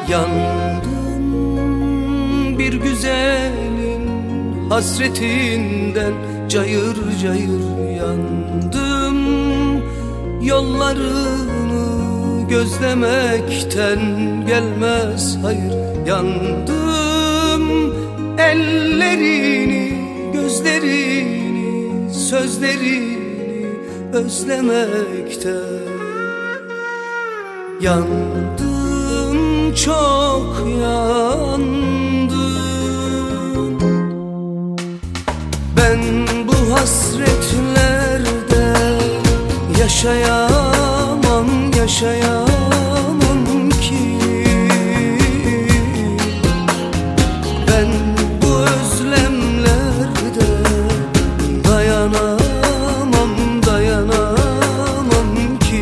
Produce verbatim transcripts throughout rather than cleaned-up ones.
Yandım bir güzelin hasretinden, cayır cayır yandım. Yollarını gözlemekten gelmez hayır. Yandım ellerini, gözlerini, sözlerini özlemekten. Yandım, çok yandım. Ben bu hasretlerde yaşayamam, yaşayamam ki. Ben bu özlemlerde dayanamam, dayanamam ki.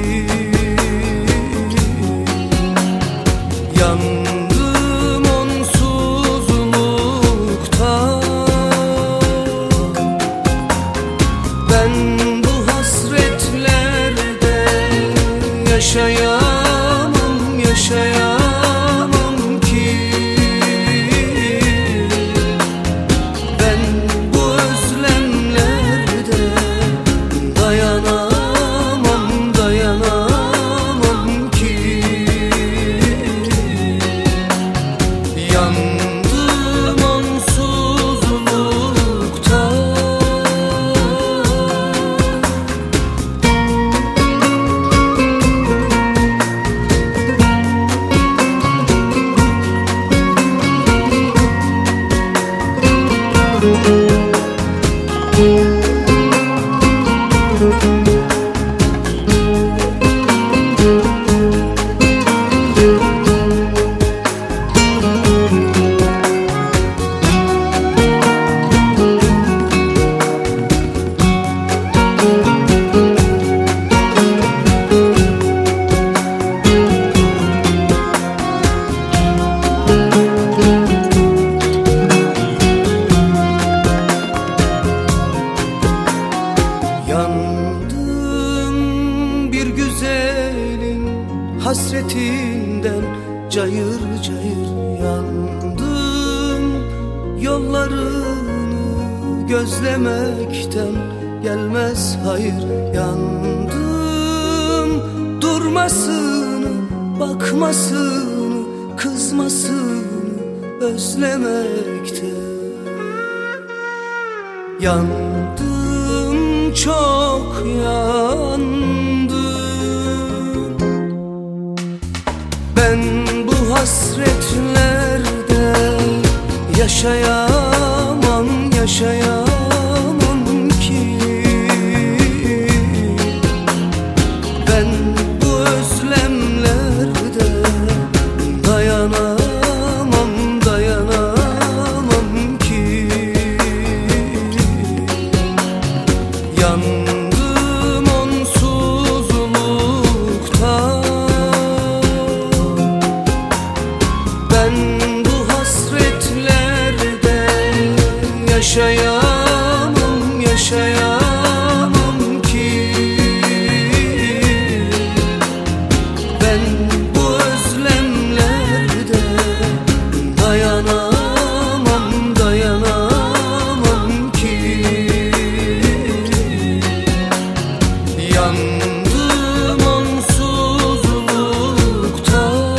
Yandım onsuzluktan. Ben bu hasretlerde yaşayamam, yaşayamam ki. Ben bu özlemlerde dayanamam, dayanamam ki. Yandım onsuzluktan. Yandım bir güzelin hasretinden, cayır cayır yandım. Yollarını gözlemekten gelmez hayır. Yandım durmasını, bakmasını, kızmasını özlemekten. Yandım, çok yandım. Ben bu hasretlerde yaşayamam, yaşayamam ki. Ben bu özlemlerde dayanamam, dayanamam ki. Yandım onsuzluktan. Ben bu hasretlerde yaşayamam, yaşayamam ki. Ben bu özlemlerde dayanamam, dayanamam ki. Yandım onsuzluktan.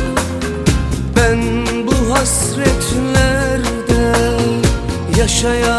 Ben bu hasretlerde yaşayamam,